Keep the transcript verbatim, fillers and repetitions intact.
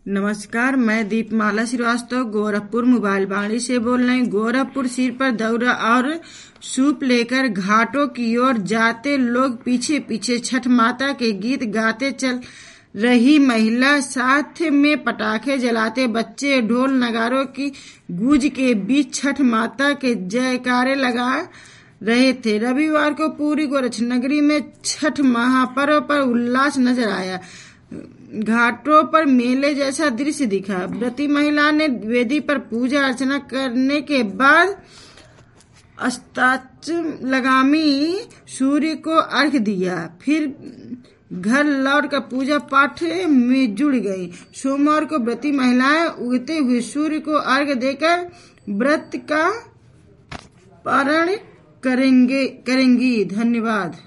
नमस्कार, मैं दीपमाला श्रीवास्तव गोरखपुर मोबाइल बाड़ी से बोल रही हूँ। गोरखपुर सिर पर दौरा और सूप लेकर घाटों की ओर जाते लोग पीछे पीछे छठ माता के गीत गाते चल रही महिला, साथ में पटाखे जलाते बच्चे, ढोल नगारों की गूंज के बीच छठ माता के जयकारे लगा रहे थे। रविवार को पूरी गोरक्ष नगरी में छठ महापर्व पर उल्लास नजर आया। घाटों पर मेले जैसा दृश्य दिखा। व्रती महिला ने वेदी पर पूजा अर्चना करने के बाद अस्ताचलगामी सूर्य को अर्घ्य दिया, फिर घर लौटकर पूजा पाठ में जुड़ गई। सोमवार को व्रती महिलाएं उगते हुए सूर्य को अर्घ्य देकर व्रत का पारण करेंगे करेंगी। धन्यवाद।